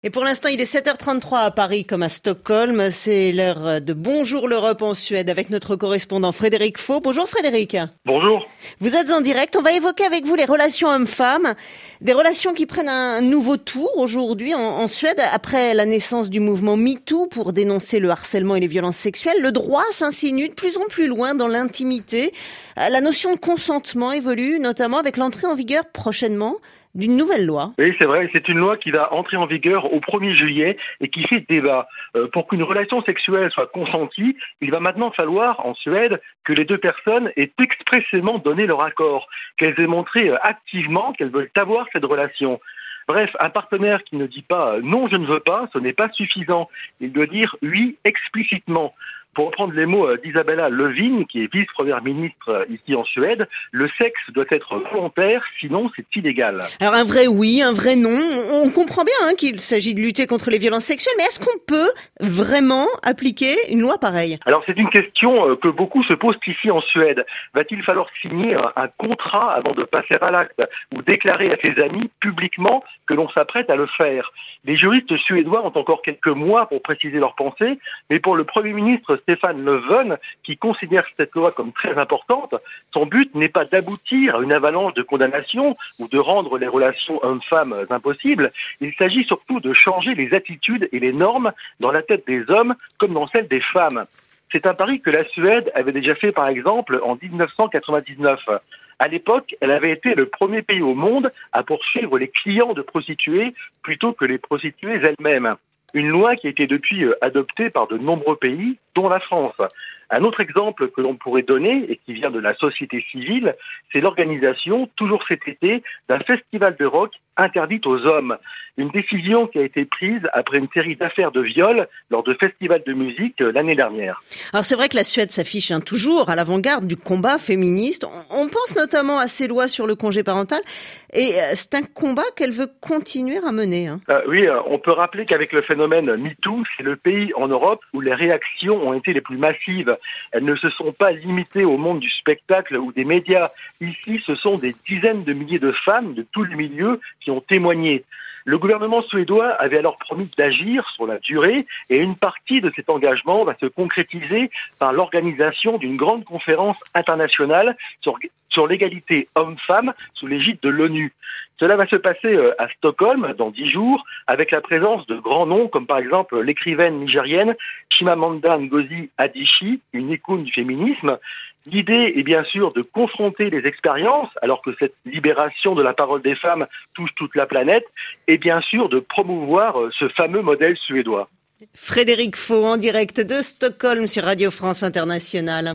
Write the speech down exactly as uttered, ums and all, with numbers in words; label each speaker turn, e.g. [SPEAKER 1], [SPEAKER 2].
[SPEAKER 1] Et pour l'instant, il est sept heures trente-trois à Paris comme à Stockholm. C'est l'heure de Bonjour l'Europe en Suède avec notre correspondant Frédéric Faux. Bonjour Frédéric.
[SPEAKER 2] Bonjour.
[SPEAKER 1] Vous êtes en direct. On va évoquer avec vous les relations hommes-femmes. Des relations qui prennent un nouveau tour aujourd'hui en, en Suède. Après la naissance du mouvement MeToo pour dénoncer le harcèlement et les violences sexuelles, le droit s'insinue de plus en plus loin dans l'intimité. La notion de consentement évolue, notamment avec l'entrée en vigueur prochainement d'une nouvelle loi.
[SPEAKER 2] Oui, c'est vrai, c'est une loi qui va entrer en vigueur au premier juillet et qui fait débat. Euh, pour qu'une relation sexuelle soit consentie, il va maintenant falloir, en Suède, que les deux personnes aient expressément donné leur accord, qu'elles aient montré activement qu'elles veulent avoir cette relation. Bref, un partenaire qui ne dit pas « non, je ne veux pas », ce n'est pas suffisant. Il doit dire « oui » explicitement. Pour reprendre les mots d'Isabella Lövin, qui est vice-première ministre ici en Suède, le sexe doit être volontaire, sinon c'est illégal.
[SPEAKER 1] Alors un vrai oui, un vrai non. On comprend bien hein, qu'il s'agit de lutter contre les violences sexuelles, mais est-ce qu'on peut vraiment appliquer une loi pareille?
[SPEAKER 2] Alors c'est une question que beaucoup se posent ici en Suède. Va-t-il falloir signer un contrat avant de passer à l'acte ou déclarer à ses amis publiquement que l'on s'apprête à le faire? Les juristes suédois ont encore quelques mois pour préciser leurs pensées, mais pour le Premier ministre Stefan Löfven, qui considère cette loi comme très importante, son but n'est pas d'aboutir à une avalanche de condamnations ou de rendre les relations hommes-femmes impossibles. Il s'agit surtout de changer les attitudes et les normes dans la tête des hommes comme dans celle des femmes. C'est un pari que la Suède avait déjà fait par exemple en dix-neuf cent quatre-vingt-dix-neuf. À l'époque, elle avait été le premier pays au monde à poursuivre les clients de prostituées plutôt que les prostituées elles-mêmes. Une loi qui a été depuis adoptée par de nombreux pays, dont la France. Un autre exemple que l'on pourrait donner, et qui vient de la société civile, c'est l'organisation, toujours cet été, d'un festival de rock interdit aux hommes. Une décision qui a été prise après une série d'affaires de viol lors de festivals de musique l'année dernière.
[SPEAKER 1] Alors c'est vrai que la Suède s'affiche hein, toujours à l'avant-garde du combat féministe. On pense notamment à ces lois sur le congé parental, et c'est un combat qu'elle veut continuer à mener. Hein.
[SPEAKER 2] Euh, oui, on peut rappeler qu'avec le phénomène MeToo, c'est le pays en Europe où les réactions ont été les plus massives. Elles ne se sont pas limitées au monde du spectacle ou des médias. Ici, ce sont des dizaines de milliers de femmes de tous les milieux qui ont témoigné. Le gouvernement suédois avait alors promis d'agir sur la durée et une partie de cet engagement va se concrétiser par l'organisation d'une grande conférence internationale sur, sur l'égalité homme-femme sous l'égide de l'ONU. Cela va se passer à Stockholm dans dix jours avec la présence de grands noms comme par exemple l'écrivaine nigérienne Chimamanda Ngozi Adichie, une icône du féminisme. L'idée est bien sûr de confronter les expériences, alors que cette libération de la parole des femmes touche toute la planète, et bien sûr de promouvoir ce fameux modèle suédois.
[SPEAKER 1] Frédéric Faux en direct de Stockholm sur Radio France Internationale.